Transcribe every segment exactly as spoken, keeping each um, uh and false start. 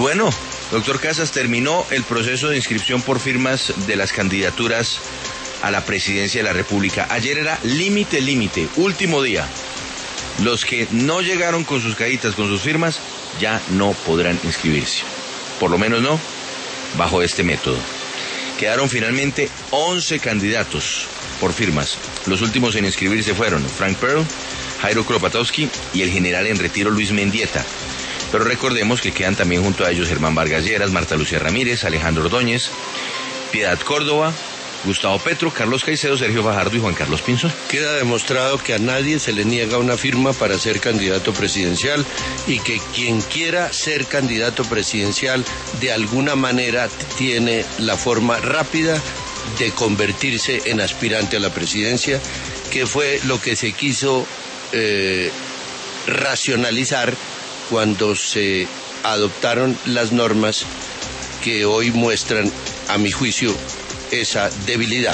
Bueno, doctor Casas, terminó el proceso de inscripción por firmas de las candidaturas a la presidencia de la República. Ayer era límite, límite, último día. Los que no llegaron con sus cajitas, con sus firmas, ya no podrán inscribirse. Por lo menos no bajo este método. Quedaron finalmente once candidatos por firmas. Los últimos en inscribirse fueron Frank Pearl, Jairo Kropotowski y el general en retiro Luis Mendieta. Pero recordemos que quedan también junto a ellos Germán Vargas Lleras, Marta Lucía Ramírez, Alejandro Ordóñez, Piedad Córdoba, Gustavo Petro, Carlos Caicedo, Sergio Fajardo y Juan Carlos Pinzón. Queda demostrado que a nadie se le niega una firma para ser candidato presidencial y que quien quiera ser candidato presidencial de alguna manera tiene la forma rápida de convertirse en aspirante a la presidencia, que fue lo que se quiso eh, racionalizar cuando se adoptaron las normas que hoy muestran, a mi juicio, esa debilidad.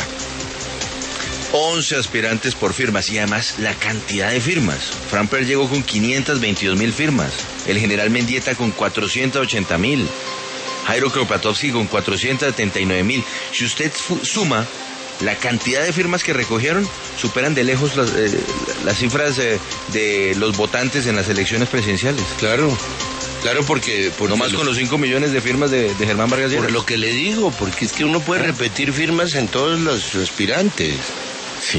once aspirantes por firmas y además la cantidad de firmas. Frank Pearl llegó con quinientas veintidós mil firmas, el general Mendieta con cuatrocientas ochenta mil, Jairo Kropotowski con cuatrocientas setenta y nueve mil. Si usted suma la cantidad de firmas que recogieron, superan de lejos las, eh, las cifras eh, de los votantes en las elecciones presidenciales. Claro. Claro, porque... porque no más los, con los cinco millones de firmas de, de Germán Vargas Lleras. Por lo que le digo, porque es que uno puede ¿Eh? repetir firmas en todos los aspirantes. Sí.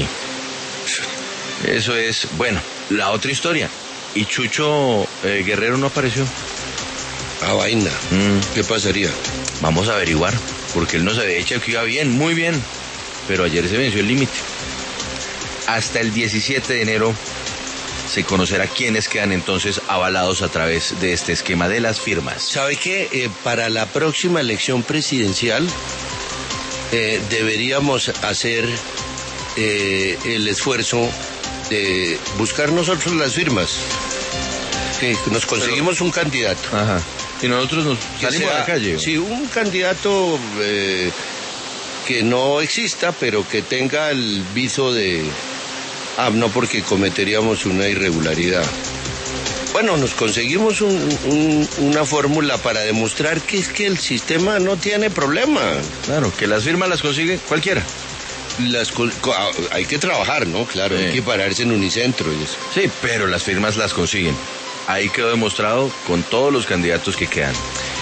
Eso es... Bueno, la otra historia. Y Chucho eh, Guerrero no apareció. Ah, vaina. Mm. ¿Qué pasaría? Vamos a averiguar, porque él nos había dicho que iba bien, muy bien. Pero ayer se venció el límite. Hasta el diecisiete de enero... se conocerá quiénes quedan entonces avalados a través de este esquema de las firmas. ¿Sabe qué? Eh, para la próxima elección presidencial eh, deberíamos hacer eh, el esfuerzo de buscar nosotros las firmas. Que nos conseguimos Pero, un candidato. Ajá. Y nosotros nos salimos sea, a la calle. Sí, un candidato eh, que no exista, pero que tenga el viso de... Ah, no, porque cometeríamos una irregularidad. Bueno, nos conseguimos un, un, una fórmula para demostrar que es que el sistema no tiene problema. Claro, que las firmas las consigue cualquiera. Las, hay que trabajar, ¿no? Claro, sí. Hay que pararse en Unicentro y eso. Sí, pero las firmas las consiguen. Ahí quedó demostrado con todos los candidatos que quedan.